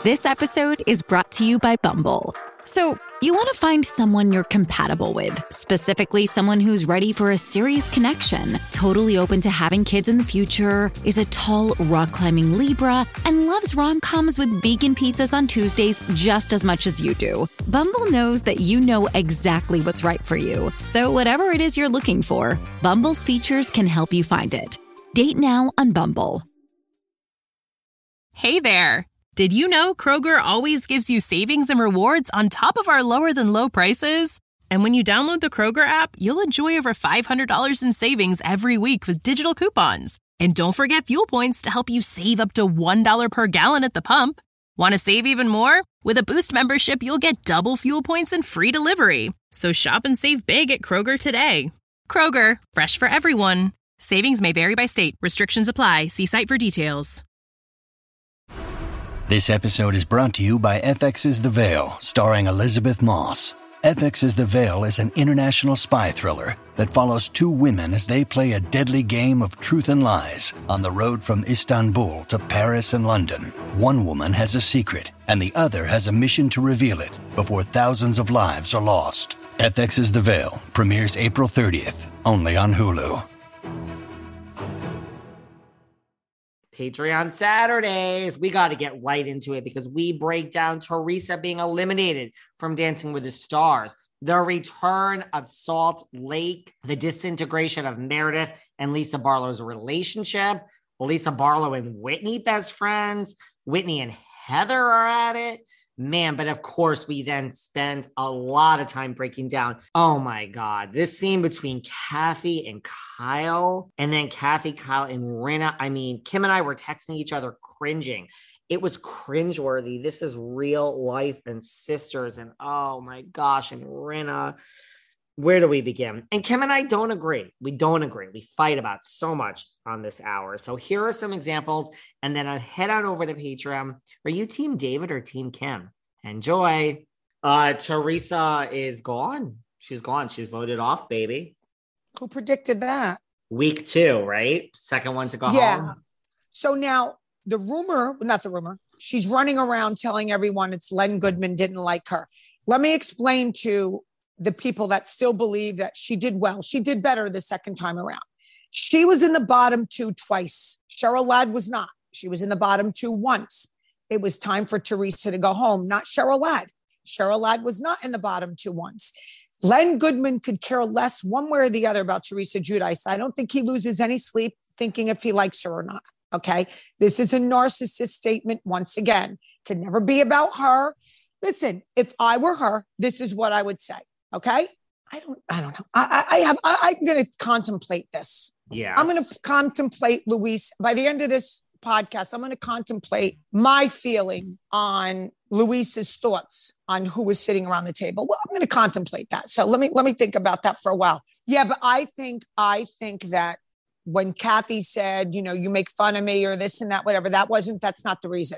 This episode is brought to you by Bumble. So, you want to find someone you're compatible with, specifically someone who's ready for a serious connection, totally open to having kids in the future, is a tall, rock-climbing Libra, and loves rom-coms with vegan pizzas on Tuesdays just as much as you do. Bumble knows that you know exactly what's right for you. So whatever it is you're looking for, Bumble's features can help you find it. Date now on Bumble. Hey there. Did you know Kroger always gives you savings and rewards on top of our lower than low prices? And when you download the Kroger app, you'll enjoy over $500 in savings every week with digital coupons. And don't forget fuel points to help you save up to $1 per gallon at the pump. Want to save even more? With a Boost membership, you'll get double fuel points and free delivery. So shop and save big at Kroger today. Kroger, fresh for everyone. Savings may vary by state. Restrictions apply. See site for details. This episode is brought to you by FX's The Veil, starring Elizabeth Moss. FX's The Veil is an international spy thriller that follows two women as they play a deadly game of truth and lies on the road from Istanbul to Paris and London. One woman has a secret, and the other has a mission to reveal it before thousands of lives are lost. FX's The Veil premieres April 30th, only on Hulu. Patreon Saturdays. We got to get right into it because we break down Teresa being eliminated from Dancing with the Stars, the return of Salt Lake, the disintegration of Meredith and Lisa Barlow's relationship, Lisa Barlow and Whitney best friends, Whitney and Heather are at it. Man, but of course, we then spend a lot of time breaking down, oh my God, this scene between Kathy and Kyle, and then Kathy, Kyle, and Rinna. I mean, Kim and I were texting each other cringing. It was cringeworthy. This is real life and sisters, and oh my gosh, and Rinna. Where do we begin? And Kim and I don't agree. We don't agree. We fight about so much on this hour. So here are some examples, and then I'll head on over to Patreon. Are you Team David or Team Kim? Enjoy. Teresa is gone. She's gone. She's voted off, baby. Who predicted that? Week 2, right? Second one to go home. So now the rumor, not the rumor, she's running around telling everyone it's Len Goodman didn't like her. Let me explain to the people that still believe that she did well. She did better the second time around. She was in the bottom 2 twice. Cheryl Ladd was not. She was in the bottom 2 once. It was time for Teresa to go home, not Cheryl Ladd. Cheryl Ladd was not in the bottom 2 once. Len Goodman could care less one way or the other about Teresa Giudice. I don't think he loses any sleep thinking if he likes her or not. Okay. This is a narcissist statement once again. Could never be about her. Listen, if I were her, this is what I would say. Okay. I don't know. I'm going to contemplate this. Yeah. I'm going to contemplate, Luis. By the end of this podcast, I'm going to contemplate my feeling on Luis's thoughts on who was sitting around the table. Well, I'm going to contemplate that. So let me think about that for a while. Yeah. But I think that when Kathy said, you make fun of me or this and that, whatever, that's not the reason.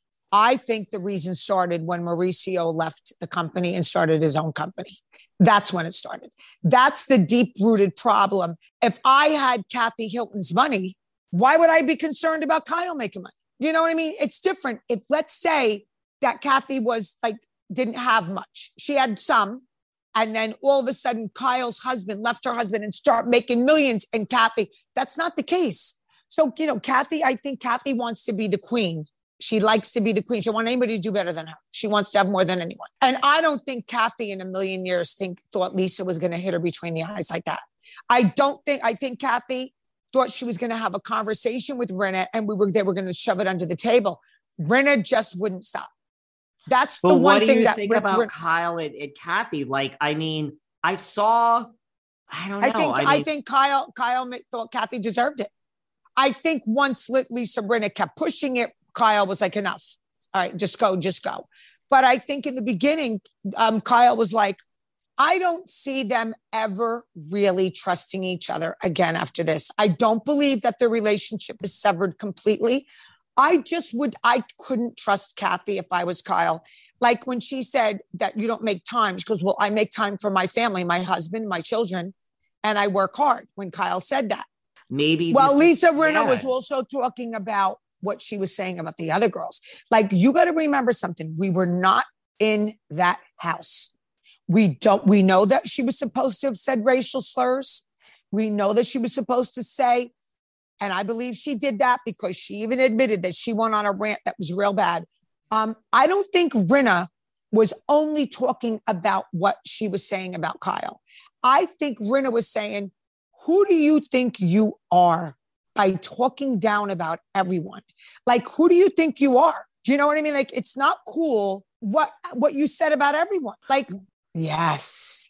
I think the reason started when Mauricio left the company and started his own company. That's when it started. That's the deep-rooted problem. If I had Kathy Hilton's money, why would I be concerned about Kyle making money? You know what I mean? It's different. If let's say that Kathy was didn't have much. She had some. And then all of a sudden, Kyle's husband left her husband and start making millions. And Kathy, that's not the case. So, Kathy, I think Kathy wants to be the queen. She likes to be the queen. She doesn't want anybody to do better than her. She wants to have more than anyone. And I don't think Kathy in a million years thought Lisa was going to hit her between the eyes like that. I think Kathy thought she was going to have a conversation with Rinna and they were going to shove it under the table. Rinna just wouldn't stop. That's the one thing that... What do you think about Kyle and Kathy? I saw... I don't know. I think Kyle thought Kathy deserved it. I think once Lisa Rinna kept pushing it, Kyle was like, enough. All right, just go. But I think in the beginning, Kyle was like, I don't see them ever really trusting each other again after this. I don't believe that their relationship is severed completely. I couldn't trust Kathy if I was Kyle. Like when she said that you don't make time, she goes, well, I make time for my family, my husband, my children, and I work hard. When Kyle said that. Maybe. Well, Lisa Rinna was also talking about what she was saying about the other girls. Like, you got to remember something. We were not in that house. We know that she was supposed to have said racial slurs. We know that she was supposed to say, and I believe she did that because she even admitted that she went on a rant that was real bad. I don't think Rinna was only talking about what she was saying about Kyle. I think Rinna was saying, who do you think you are by talking down about everyone? Like, who do you think you are? Do you know what I mean? Like, it's not cool what you said about everyone. Like, yes,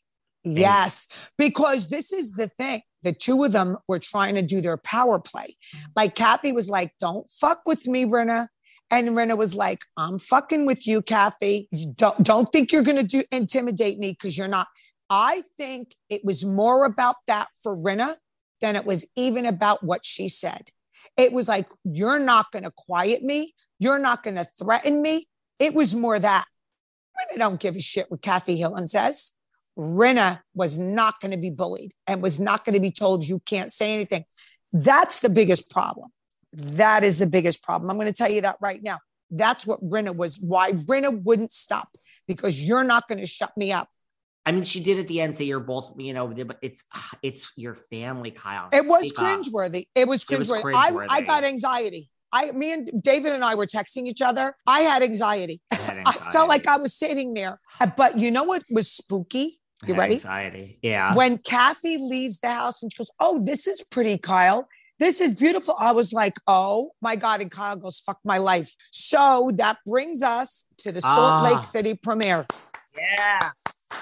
because this is the thing. The two of them were trying to do their power play. Like, Kathy was like, don't fuck with me, Rinna. And Rinna was like, I'm fucking with you, Kathy. You don't think you're going to intimidate me because you're not. I think it was more about that for Rinna than it was even about what she said. It was like, you're not going to quiet me. You're not going to threaten me. It was more that. Rinna don't give a shit what Kathy Hillen says. Rinna was not going to be bullied and was not going to be told you can't say anything. That's the biggest problem. That is the biggest problem. I'm going to tell you that right now. That's what Rinna was, why Rinna wouldn't stop, because you're not going to shut me up. I mean, she did at the end say you're both, but it's your family, Kyle. It was cringeworthy. It was cringeworthy. I got anxiety. Me and David and I were texting each other. I had anxiety. I felt like I was sitting there. But you know what was spooky? You ready? Anxiety. Yeah. When Kathy leaves the house and she goes, oh, this is pretty, Kyle. This is beautiful. I was like, oh my God. And Kyle goes, fuck my life. So that brings us to the Salt Lake City premiere. Yes.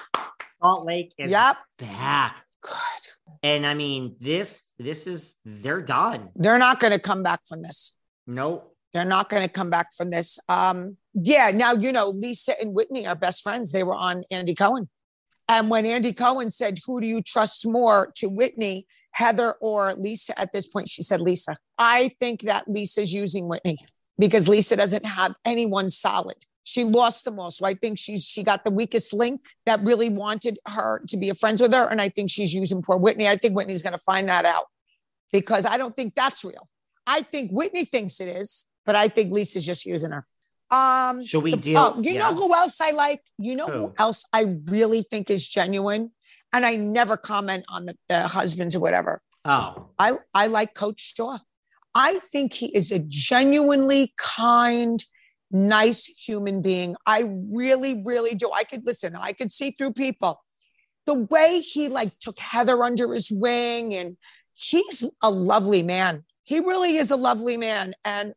Salt Lake is back. Good. And I mean, this is, they're done. They're not going to come back from this. Nope. They're not going to come back from this. Now, Lisa and Whitney are best friends. They were on Andy Cohen. And when Andy Cohen said, who do you trust more, to Whitney, Heather, or Lisa? At this point, she said Lisa. I think that Lisa's using Whitney because Lisa doesn't have anyone solid. She lost them all. So I think she got the weakest link that really wanted her to be friends with her. And I think she's using poor Whitney. I think Whitney's going to find that out because I don't think that's real. I think Whitney thinks it is, but I think Lisa's just using her. Should we do? Know who else I like? You know who else I really think is genuine? And I never comment on the husbands or whatever. Oh, I like Coach Shaw. I think he is a genuinely kind, nice human being. I really, really do. I could see through people. The way he took Heather under his wing, and he's a lovely man. He really is a lovely man. And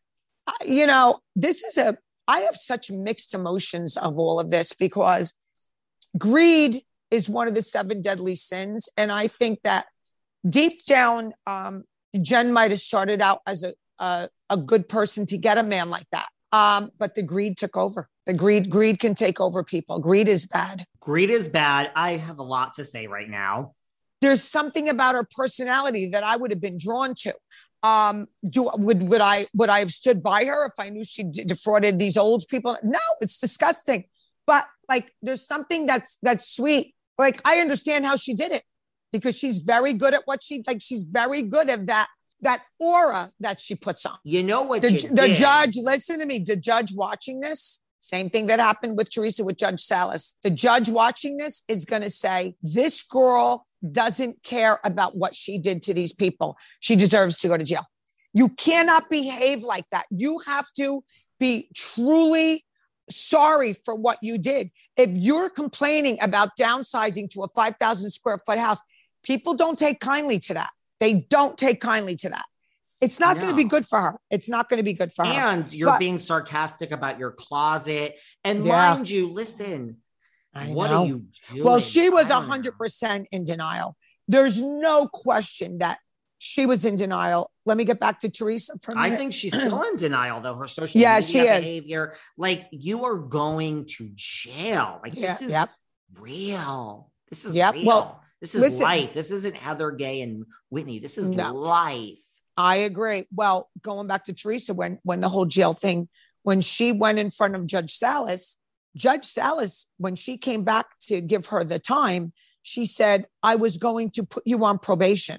I have such mixed emotions of all of this because greed is one of the 7 deadly sins. And I think that deep down, Jen might have started out as a good person to get a man like that. But the greed took over. The greed can take over people. Greed is bad. Greed is bad. I have a lot to say right now. There's something about her personality that I would have been drawn to. Would I have stood by her if I knew she defrauded these old people? No, it's disgusting. But there's something that's sweet. I understand how she did it because she's very good at what she's very good at that aura that she puts on. You know what? The judge, listen to me, the judge watching this, same thing that happened with Teresa with Judge Salas. The judge watching this is going to say, this girl doesn't care about what she did to these people. She deserves to go to jail. You cannot behave like that. You have to be truly sorry for what you did. If you're complaining about downsizing to a 5,000 square foot house, people don't take kindly to that. They don't take kindly to that. It's not going to be good for her. It's not going to be good for her. And you're being sarcastic about your closet. And mind you, listen, what are you doing? Well, she was 100% in denial. There's no question that she was in denial. Let me get back to Teresa for a minute. I think she's still in denial, though. Her social media behavior, you are going to jail. This is real. This is real. Well, this is life. This isn't Heather Gay and Whitney. This is life. I agree. Well, going back to Teresa, when the whole jail thing, when she went in front of Judge Salas, when she came back to give her the time, she said, I was going to put you on probation.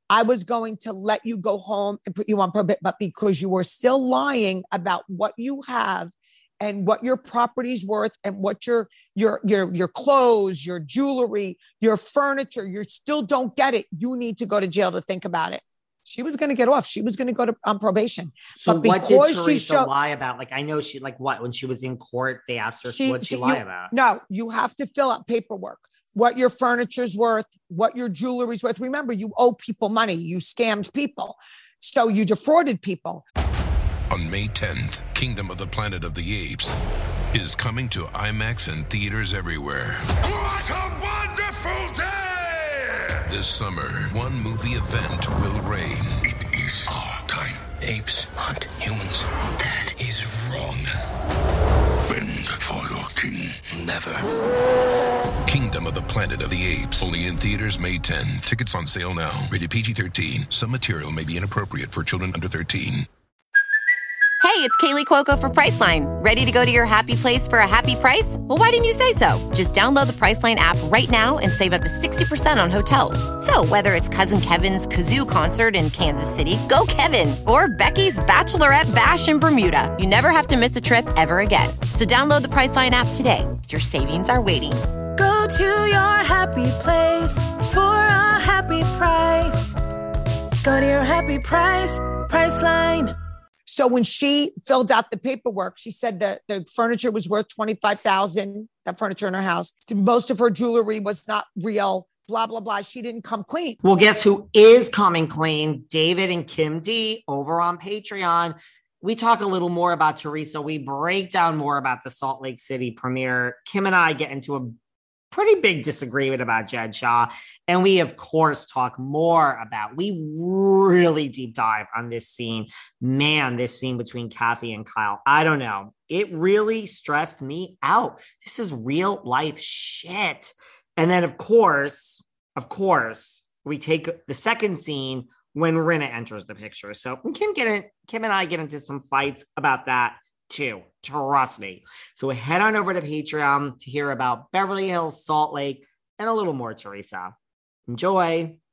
I was going to let you go home and put you on probation, but because you were still lying about what you have and what your property's worth and what your clothes, your jewelry, your furniture, you still don't get it. You need to go to jail to think about it. She was going to get off. She was going to go on probation. So but what did Teresa lie about? Like, I know she, like, what, when she was in court, they asked her, what'd she lie about? No, you have to fill out paperwork. What your furniture's worth, what your jewelry's worth. Remember, you owe people money. You scammed people. So you defrauded people. On May 10th, Kingdom of the Planet of the Apes is coming to IMAX and theaters everywhere. What a wonderful day! This summer, one movie event will reign. It is our time. Apes hunt humans. That is wrong. Bend for your king. Never. Kingdom of the Planet of the Apes. Only in theaters May 10th. Tickets on sale now. Rated PG-13. Some material may be inappropriate for children under 13. Hey, it's Kaylee Cuoco for Priceline. Ready to go to your happy place for a happy price? Well, why didn't you say so? Just download the Priceline app right now and save up to 60% on hotels. So whether it's Cousin Kevin's Kazoo Concert in Kansas City, go Kevin, or Becky's Bachelorette Bash in Bermuda, you never have to miss a trip ever again. So download the Priceline app today. Your savings are waiting. Go to your happy place for a happy price. Go to your happy price, Priceline. So when she filled out the paperwork, she said that the furniture was worth $25,000, that furniture in her house. Most of her jewelry was not real, blah, blah, blah. She didn't come clean. Well, guess who is coming clean? David and Kim D over on Patreon. We talk a little more about Teresa. We break down more about the Salt Lake City premiere. Kim and I get into a pretty big disagreement about Jed Shaw. And we, of course, talk more about, we really deep dive on this scene. Man, this scene between Kathy and Kyle, I don't know. It really stressed me out. This is real life shit. And then, of course, we take the second scene when Rinna enters the picture. So Kim and I get into some fights about that too. Trust me. So head on over to Patreon to hear about Beverly Hills, Salt Lake, and a little more Teresa. Enjoy.